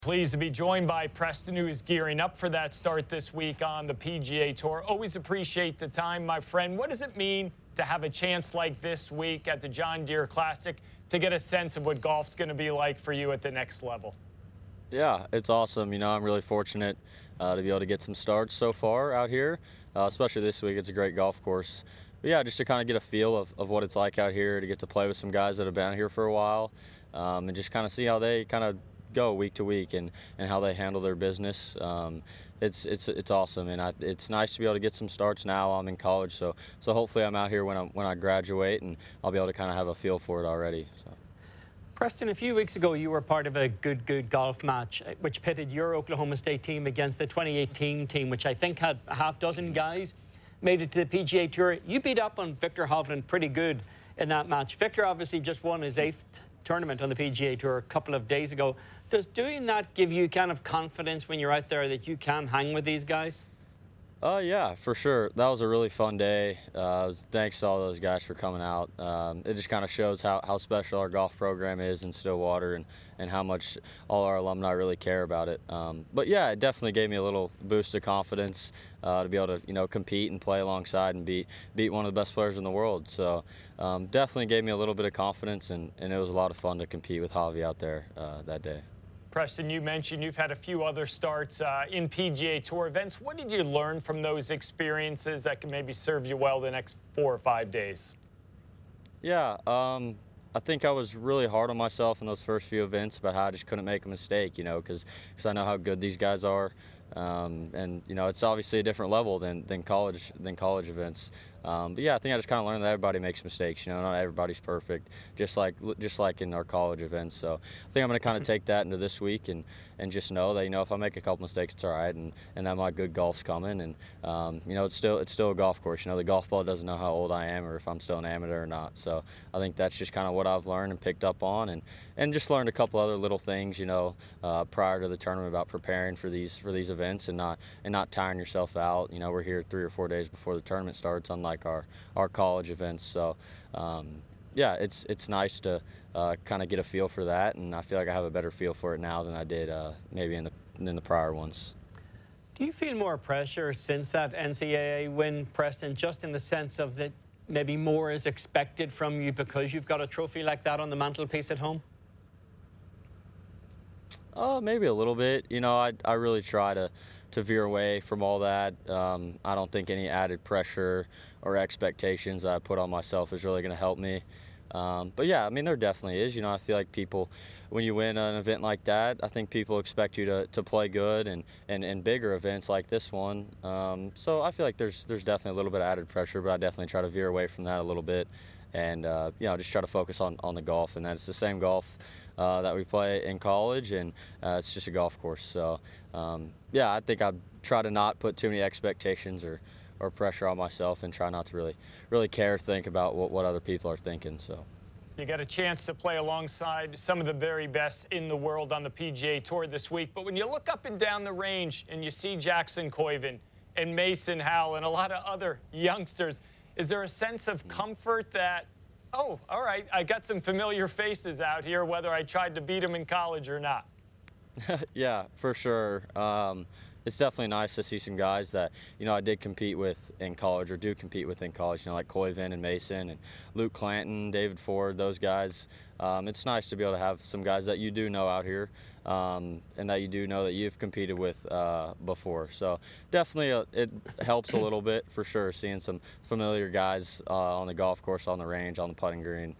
Pleased to be joined by Preston, who is gearing up for that start this week on the PGA Tour. Always appreciate the time, my friend. What does it mean to have a chance like this week at the John Deere Classic to get a sense of what golf's going to be like for you at the next level? Yeah, it's awesome. I'm really fortunate to be able to get some starts so far out here, especially this week. It's a great golf course. But yeah, just to kind of get a feel of what it's like out here, to get to play with some guys that have been out here for a while, and just kind of see how they kind of go week to week and how they handle their business. It's awesome, and it's nice to be able to get some starts now. I'm in college, so hopefully I'm out here when I graduate, and I'll be able to kind of have a feel for it already. So. Preston, a few weeks ago, you were part of a good golf match, which pitted your Oklahoma State team against the 2018 team, which I think had a half dozen guys made it to the PGA Tour. You beat up on Viktor Hovland pretty good in that match. Viktor obviously just won his 8th tournament on the PGA Tour a couple of days ago. Does doing that give you kind of confidence when you're out there that you can hang with these guys? Yeah, for sure. That was a really fun day. Thanks to all those guys for coming out. It just kind of shows how special our golf program is in Stillwater and how much all our alumni really care about it. But yeah, it definitely gave me a little boost of confidence to be able to compete and play alongside and beat one of the best players in the world. So definitely gave me a little bit of confidence, and it was a lot of fun to compete with Javi out there that day. Preston, you mentioned you've had a few other starts in PGA Tour events. What did you learn from those experiences that can maybe serve you well the next 4 or 5 days? Yeah, I think I was really hard on myself in those first few events about how I just couldn't make a mistake, because I know how good these guys are. And it's obviously a different level than college events. But yeah, I think I just kind of learned that everybody makes mistakes. Not everybody's perfect, just like in our college events. So I think I'm going to kind of take that into this week and just know that if I make a couple mistakes, it's all right, and that my good golf's coming. And it's still a golf course. The golf ball doesn't know how old I am or if I'm still an amateur or not. So I think that's just kind of what I've learned and picked up on, and just learned a couple other little things prior to the tournament about preparing for these events and not tiring yourself out. We're here 3 or 4 days before the tournament starts, unlike our college events. So yeah, it's nice to kind of get a feel for that, and I feel like I have a better feel for it now than I did maybe in the prior ones. Do you feel more pressure since that NCAA win, Preston, just in the sense of that maybe more is expected from you because you've got a trophy like that on the mantelpiece at home? Maybe a little bit. I really try to veer away from all that. I don't think any added pressure or expectations that I put on myself is really going to help me. But yeah, there definitely is. I feel like people, when you win an event like that, I think people expect you to play good and bigger events like this one. So I feel like there's definitely a little bit of added pressure, but I definitely try to veer away from that a little bit and just try to focus on the golf, and that it's the same golf that we play in college, and it's just a golf course. So yeah, I think I try to not put too many expectations or pressure on myself, and try not to really care or think about what other people are thinking. So you got a chance to play alongside some of the very best in the world on the PGA Tour this week, but when you look up and down the range and you see Jackson Koivin and Mason Howell and a lot of other youngsters, is there a sense of comfort that, oh, all right, I got some familiar faces out here, whether I tried to beat them in college or not? Yeah, for sure. It's definitely nice to see some guys that, I did compete with in college or do compete with in college, like Koivin and Mason and Luke Clanton, David Ford, those guys. It's nice to be able to have some guys that you do know out here and that you do know that you've competed with before. So definitely it helps a little bit for sure, seeing some familiar guys on the golf course, on the range, on the putting green.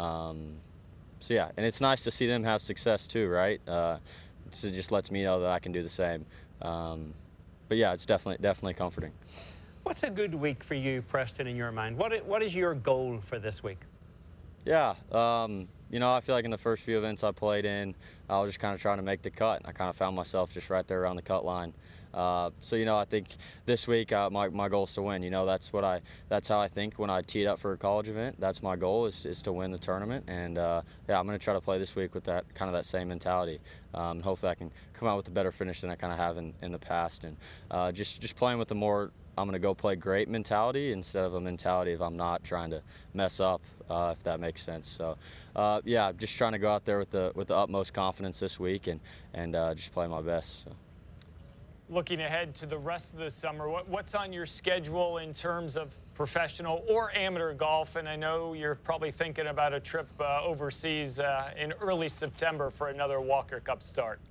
So yeah, and it's nice to see them have success too, right? So it just lets me know that I can do the same. But yeah, it's definitely comforting. What's a good week for you, Preston, in your mind? What is your goal for this week? Yeah, I feel like in the first few events I played in, I was just kind of trying to make the cut. I kind of found myself just right there around the cut line. So I think this week my goal is to win. That's how I think when I teed up for a college event. That's my goal is to win the tournament. And yeah, I'm going to try to play this week with that same mentality. Hopefully I can come out with a better finish than I kind of have in the past, and just playing with a more I'm going to go play great mentality instead of a mentality of I'm not trying to mess up, if that makes sense. So, yeah, just trying to go out there with the utmost confidence this week and just play my best. So. Looking ahead to the rest of the summer, what's on your schedule in terms of professional or amateur golf? And I know you're probably thinking about a trip overseas in early September for another Walker Cup start.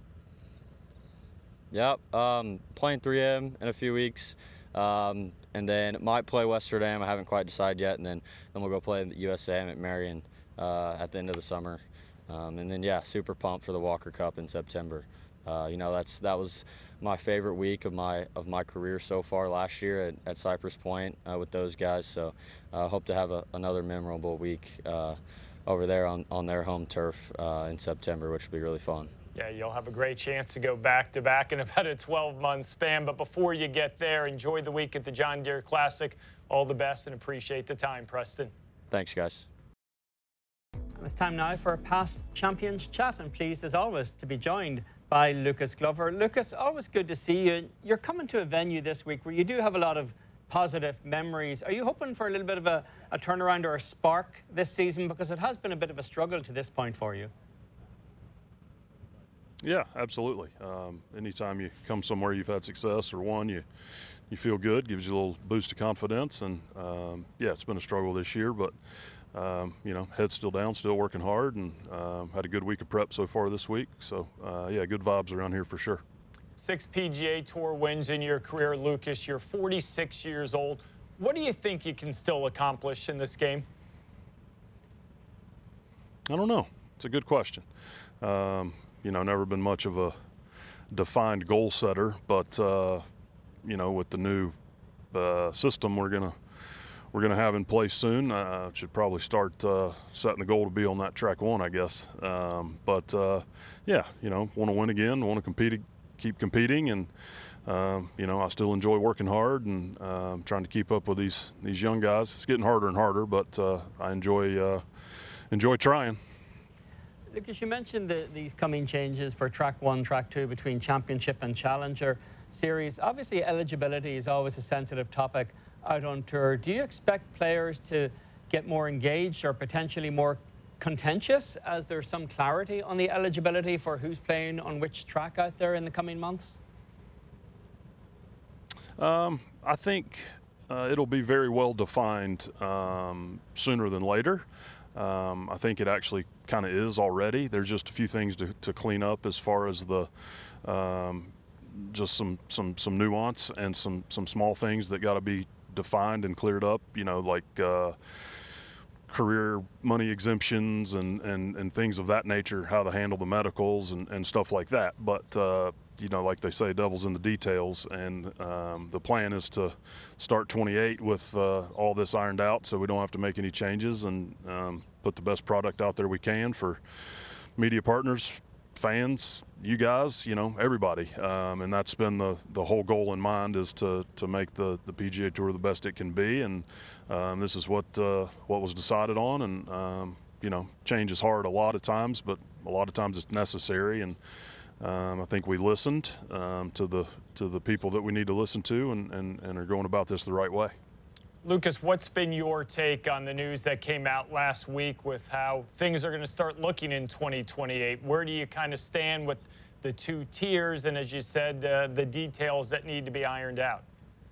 Yep, playing 3M in a few weeks, and then might play Westerdam. I haven't quite decided yet, and then we'll go play the USAM at Marion at the end of the summer, and then yeah, super pumped for the Walker Cup in September. You know, that was my favorite week of my career so far last year at Cypress Point with those guys. So hope to have another memorable week over there on their home turf in September, which will be really fun. Yeah, you'll have a great chance to go back-to-back in about a 12-month span. But before you get there, enjoy the week at the John Deere Classic. All the best and appreciate the time, Preston. Thanks, guys. It's time now for a past champions chat, and pleased as always to be joined by Lucas Glover. Lucas, always good to see you. You're coming to a venue this week where you do have a lot of positive memories. Are you hoping for a little bit of a turnaround or a spark this season? Because it has been a bit of a struggle to this point for you. Yeah, absolutely. Anytime you come somewhere you've had success or won, you feel good, gives you a little boost of confidence. And yeah, it's been a struggle this year, but you know, head's still down, still working hard, and had a good week of prep so far this week. So yeah, good vibes around here for sure. 6 PGA Tour wins in your career, Lucas. You're 46 years old. What do you think you can still accomplish in this game? I don't know. It's a good question. You know, never been much of a defined goal setter, but you know, with the new system we're gonna have in place soon, should probably start setting the goal to be on that track one, I guess. But yeah, you know, want to win again, want to compete, keep competing, and you know, I still enjoy working hard and trying to keep up with these young guys. It's getting harder and harder, but I enjoy trying. Lucas, you mentioned these coming changes for track 1, track 2 between Championship and Challenger series. Obviously, eligibility is always a sensitive topic out on tour. Do you expect players to get more engaged or potentially more contentious as there's some clarity on the eligibility for who's playing on which track out there in the coming months? I think it'll be very well defined sooner than later. I think it actually kind of is already. There's just a few things to clean up as far as the just some nuance and some small things that got to be defined and cleared up. You know, like career money exemptions and things of that nature, how to handle the medicals and stuff like that. But you know, like they say, devil's in the details, and the plan is to start 28 with all this ironed out, so we don't have to make any changes and put the best product out there we can for media partners, fans, you guys, you know, everybody. And that's been the whole goal in mind, is to make the PGA Tour the best it can be, and this is what was decided on. And you know, change is hard a lot of times, but a lot of times it's necessary. And I think we listened to the people that we need to listen to, and are going about this the right way. Lucas, what's been your take on the news that came out last week with how things are going to start looking in 2028? Where do you kind of stand with the 2 tiers, and as you said, the details that need to be ironed out?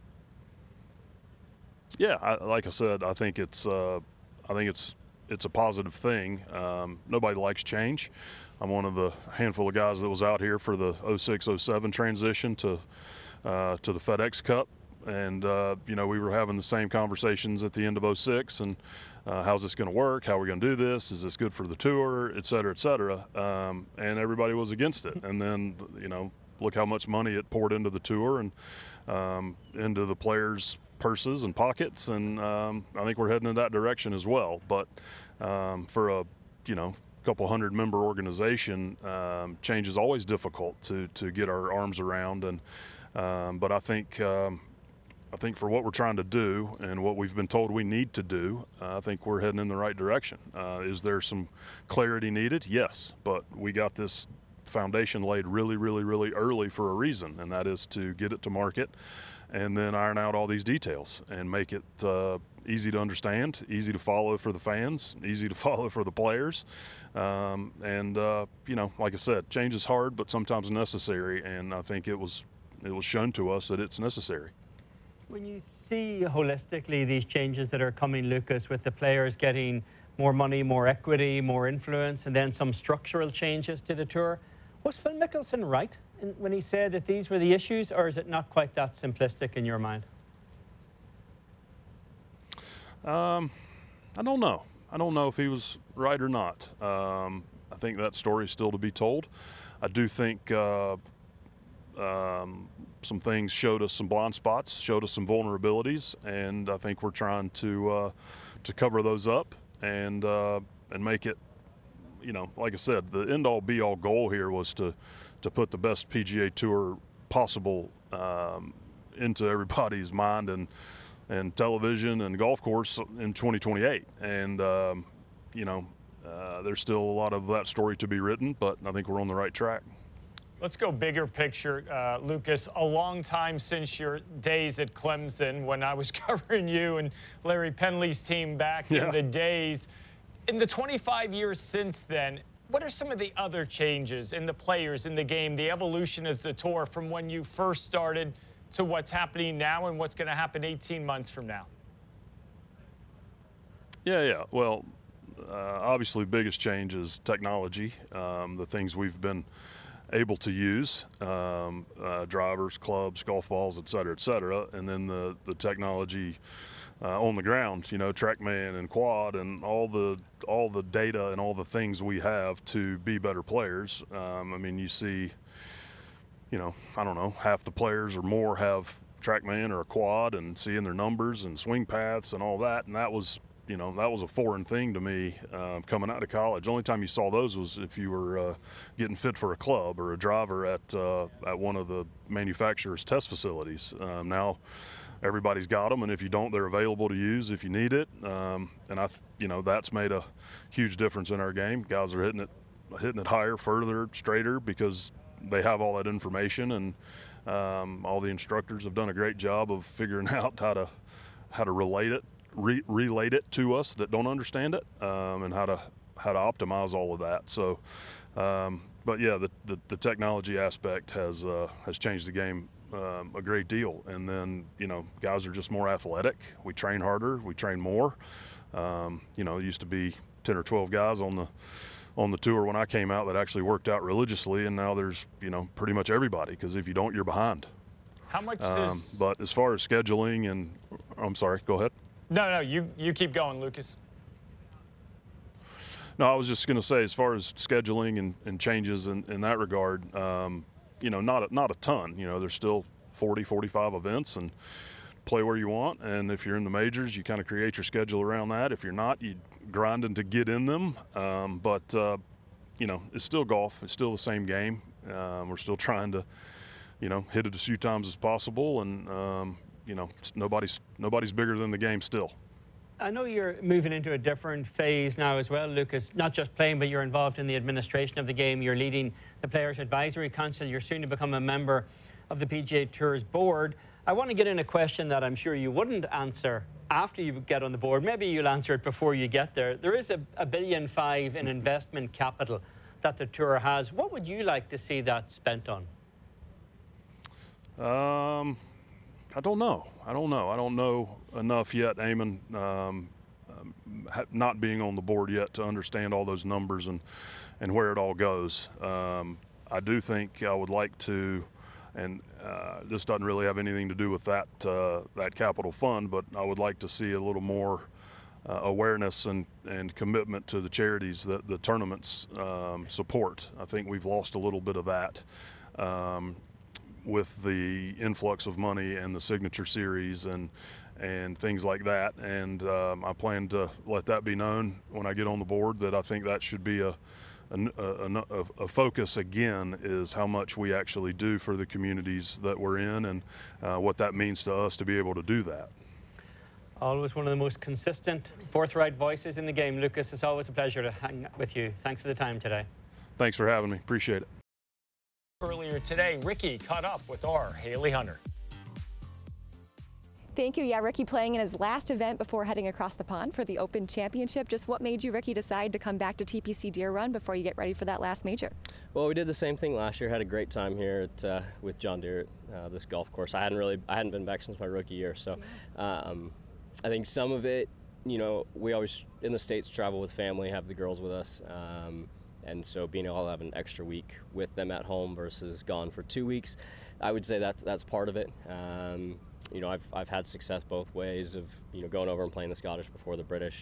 Yeah, like I said, I think it's a positive thing. Nobody likes change. I'm one of the handful of guys that was out here for the 06-07 transition to the FedEx Cup. And, you know, we were having the same conversations at the end of 06, and how's this going to work? How are we going to do this? Is this good for the tour, et cetera, et cetera? And everybody was against it. And then, you know, look how much money it poured into the tour and into the players' purses and pockets. And I think we're heading in that direction as well. But for a, you know, couple hundred member organization, change is always difficult to get our arms around. And but I think for what we're trying to do and what we've been told we need to do, I think we're heading in the right direction. Is there some clarity needed? Yes, but we got this foundation laid really, really, really early for a reason, and that is to get it to market and then iron out all these details and make it easy to understand, easy to follow for the fans, easy to follow for the players. You know, like I said, change is hard, but sometimes necessary, and I think it was shown to us that it's necessary. When you see holistically these changes that are coming, Lucas, with the players getting more money, more equity, more influence, and then some structural changes to the tour, was Phil Mickelson right when he said that these were the issues, or is it not quite that simplistic in your mind? I don't know. I don't know if he was right or not. I think that story is still to be told. I do think some things showed us some blind spots, showed us some vulnerabilities, and I think we're trying to cover those up and make it, you know, like I said, the end-all be-all goal here was to put the best PGA Tour possible into everybody's mind and television and golf course in 2028. And, you know, there's still a lot of that story to be written, but I think we're on the right track. Let's go bigger picture, Lucas. A long time since your days at Clemson, when I was covering you and Larry Penley's team back in the days. In the 25 years since then, what are some of the other changes in the players, in the game, the evolution as the tour from when you first started to what's happening now and what's going to happen 18 months from now? Yeah. Well, obviously, biggest change is technology, the things we've been able to use, drivers, clubs, golf balls, et cetera, and then the technology on the ground, you know, TrackMan and Quad and all the data and all the things we have to be better players. I mean, you see, you know, I don't know, half the players or more have TrackMan or a Quad, and seeing their numbers and swing paths and all that, and that was, you know, that was a foreign thing to me coming out of college. The only time you saw those was if you were getting fit for a club or a driver at one of the manufacturer's test facilities. Now everybody's got them, and if you don't, they're available to use if you need it. And you know, that's made a huge difference in our game. Guys are hitting it higher, further, straighter because they have all that information, and all the instructors have done a great job of figuring out how to relate it to us that don't understand it, and how to optimize all of that. So, but yeah, the technology aspect has changed the game a great deal. And then, you know, guys are just more athletic. We train harder. We train more. You know, it used to be 10 or 12 guys on the tour when I came out that actually worked out religiously, and now there's, you know, pretty much everybody, because if you don't, you're behind. How much but as far as scheduling and, I'm sorry, go ahead. No, you keep going, Lucas. No, I was just going to say, as far as scheduling and changes in that regard, you know, not a ton. You know, there's still 40, 45 events, and play where you want. And if you're in the majors, you kind of create your schedule around that. If you're not, you grinding to get in them. But you know, it's still golf. It's still the same game. We're still trying to, you know, hit it as few times as possible, and you know, nobody's bigger than the game still. I know you're moving into a different phase now as well, Lucas, not just playing, but you're involved in the administration of the game. You're leading the Players Advisory Council. You're soon to become a member of the PGA Tour's board. I want to get in a question that I'm sure you wouldn't answer after you get on the board. Maybe you'll answer it before you get there. There is $1.5 billion in investment capital that the Tour has. What would you like to see that spent on? I don't know. I don't know enough yet, Eamon, not being on the board yet, to understand all those numbers and where it all goes. I do think I would like to, and this doesn't really have anything to do with that capital fund, but I would like to see a little more awareness and commitment to the charities that the tournaments support. I think we've lost a little bit of that. With the influx of money and the signature series and things like that, and I plan to let that be known when I get on the board, that I think that should be a focus again, is how much we actually do for the communities that we're in, and what that means to us to be able to do that. Always one of the most consistent, forthright voices in the game. Lucas, it's always a pleasure to hang with you. Thanks for the time today. Thanks for having me. Appreciate it. Earlier today, Ricky caught up with our Haley Hunter. Thank you. Yeah, Ricky playing in his last event before heading across the pond for the Open Championship. Just what made you, Ricky, decide to come back to TPC Deer Run before you get ready for that last major? Well, we did the same thing last year. Had a great time here at, with John Deere at this golf course. I hadn't been back since my rookie year, so I think some of it, you know, we always in the States travel with family, have the girls with us. And so being able to have an extra week with them at home versus gone for 2 weeks, I would say that's part of it. You know, I've had success both ways of, you know, going over and playing the Scottish before the British.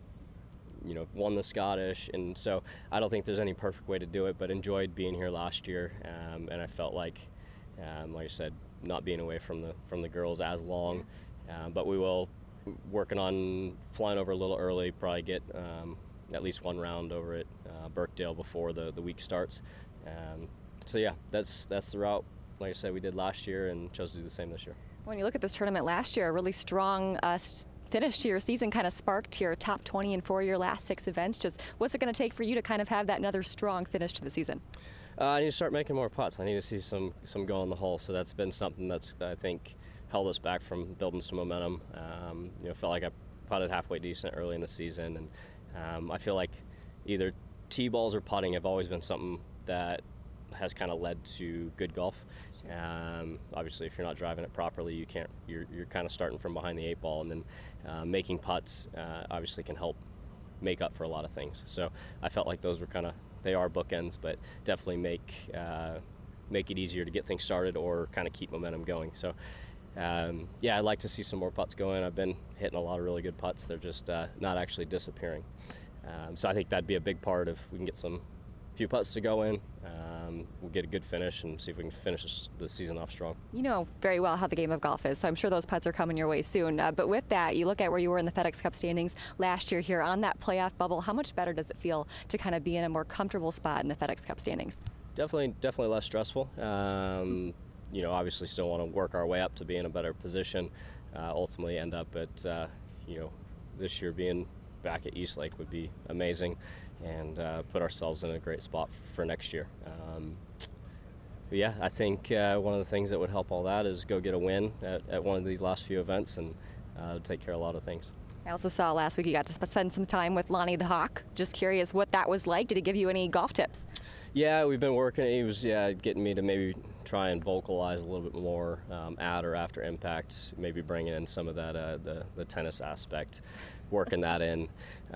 You know, won the Scottish, and so I don't think there's any perfect way to do it, but enjoyed being here last year, and I felt like I said, not being away from the girls as long, but we will working on flying over a little early, probably get at least one round over at Birkdale before the week starts. So yeah, that's the route, like I said, we did last year and chose to do the same this year. When you look at this tournament last year, a really strong finish to your season kind of sparked your top 20 in 4 of your last 6 events. Just what's it going to take for you to kind of have that another strong finish to the season? I need to start making more putts. I need to see some go in the hole. So that's been something that's, I think, held us back from building some momentum. You know, felt like I putted halfway decent early in the season, and I feel like either tee balls or putting have always been something that has kind of led to good golf. Obviously, if you're not driving it properly, you can't. You're kind of starting from behind the 8 ball, and then making putts obviously can help make up for a lot of things. So I felt like those were they are bookends, but definitely make it easier to get things started or kind of keep momentum going. So yeah, I'd like to see some more putts go in. I've been hitting a lot of really good putts. They're just not actually disappearing. So I think that'd be a big part if we can get some few putts to go in. We'll get a good finish and see if we can finish the season off strong. You know very well how the game of golf is, so I'm sure those putts are coming your way soon. But with that, you look at where you were in the FedEx Cup standings last year here on that playoff bubble. How much better does it feel to kind of be in a more comfortable spot in the FedEx Cup standings? Definitely less stressful. You know, obviously still want to work our way up to be in a better position. Ultimately end up at, you know, this year being back at Eastlake would be amazing, and put ourselves in a great spot for next year. But yeah, I think one of the things that would help all that is go get a win at one of these last few events, and take care of a lot of things. I also saw last week you got to spend some time with Lonnie the Hawk. Just curious what that was like. Did he give you any golf tips? Yeah, we've been working. He was getting me to maybe try and vocalize a little bit more at or after impact, maybe bringing in some of that the tennis aspect, working that in.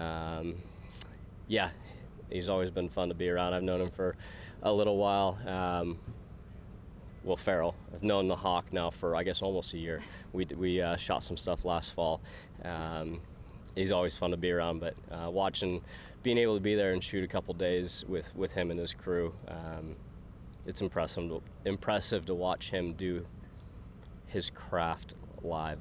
Yeah, he's always been fun to be around. I've known him for a little while. Well, Farrell, I've known the Hawk now for, I guess, almost a year. We shot some stuff last fall. He's always fun to be around, but being able to be there and shoot a couple days with him and his crew, it's impressive to watch him do his craft live.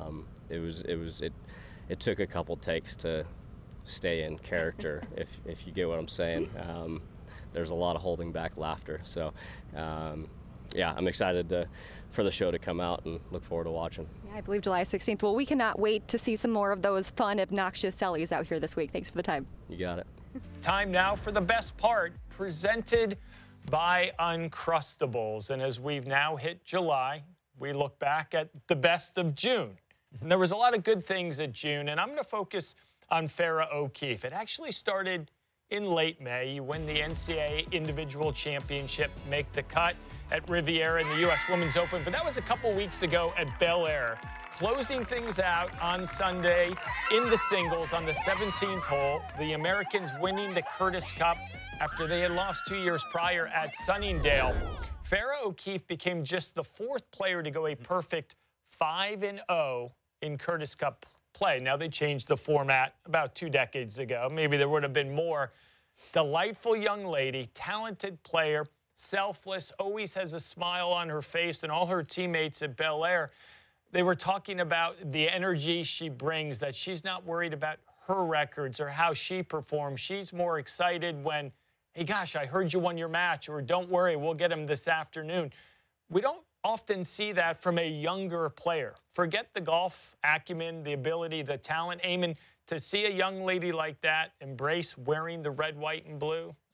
It took a couple takes to stay in character, if you get what I'm saying. There's a lot of holding back laughter. So, yeah, I'm excited for the show to come out and look forward to watching. Yeah, I believe July 16th. Well, we cannot wait to see some more of those fun, obnoxious sellies out here this week. Thanks for the time. You got it. Time now for the best part, presented by Uncrustables. And as we've now hit July, we look back at the best of June. And there was a lot of good things at June, and I'm going to focus on Farrah O'Keefe. It actually started in late May. You win the NCAA Individual Championship, make the cut at Riviera in the U.S. Women's Open, but that was a couple weeks ago at Bel Air. Closing things out on Sunday in the singles on the 17th hole, the Americans winning the Curtis Cup after they had lost 2 years prior at Sunningdale. Farrah O'Keefe became just the 4th player to go a perfect 5-0 in Curtis Cup play. Now, they changed the format about 2 decades ago. Maybe there would have been more. Delightful young lady, talented player, selfless, always has a smile on her face, and all her teammates at Bel Air, they were talking about the energy she brings, that she's not worried about her records or how she performs. She's more excited when, hey, gosh, I heard you won your match, or don't worry, we'll get him this afternoon. We don't often see that from a younger player. Forget the golf acumen, the ability, the talent. Eamon, to see a young lady like that embrace wearing the red, white, and blue,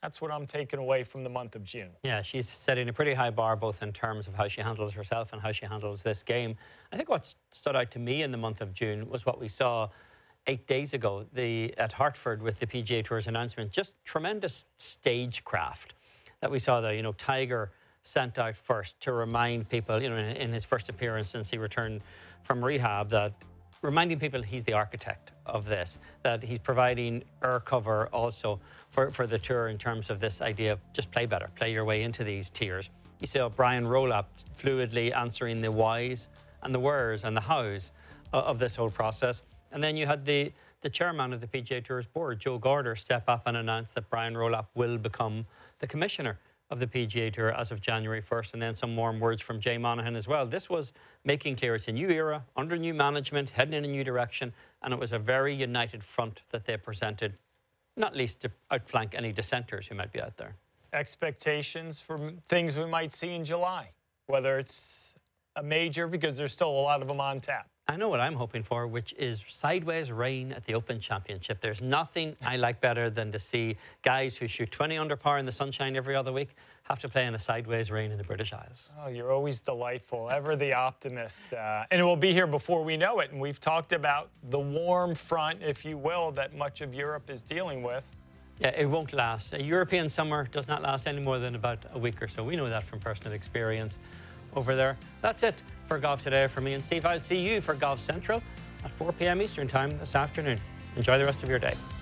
That's what I'm taking away from the month of June. Yeah, she's setting a pretty high bar, both in terms of how she handles herself and how she handles this game. I think what stood out to me in the month of June was what we saw 8 days ago at Hartford with the PGA Tour's announcement. Just tremendous stagecraft that we saw there. You know, Tiger sent out first to remind people, you know, in his first appearance since he returned from rehab, that reminding people he's the architect of this, that he's providing air cover also for the tour in terms of this idea of just play better, play your way into these tiers. You saw Brian Rowlap fluidly answering the whys and the wheres and the hows of this whole process. And then you had the chairman of the PGA Tour's board, Joe Gorder, step up and announce that Brian Rowlap will become the commissioner of the PGA Tour as of January 1st, and then some warm words from Jay Monahan as well. This was making clear it's a new era, under new management, heading in a new direction, and it was a very united front that they presented, not least to outflank any dissenters who might be out there. Expectations for things we might see in July, whether it's a major, because there's still a lot of them on tap. I know what I'm hoping for, which is sideways rain at the Open Championship. There's nothing I like better than to see guys who shoot 20 under par in the sunshine every other week have to play in a sideways rain in the British Isles. Oh, you're always delightful, ever the optimist. And it will be here before we know it. And we've talked about the warm front, if you will, that much of Europe is dealing with. Yeah, it won't last. A European summer does not last any more than about a week or so. We know that from personal experience over there. That's it for Golf Today for me and Steve. I'll see you for Golf Central at 4 p.m. Eastern Time this afternoon. Enjoy the rest of your day.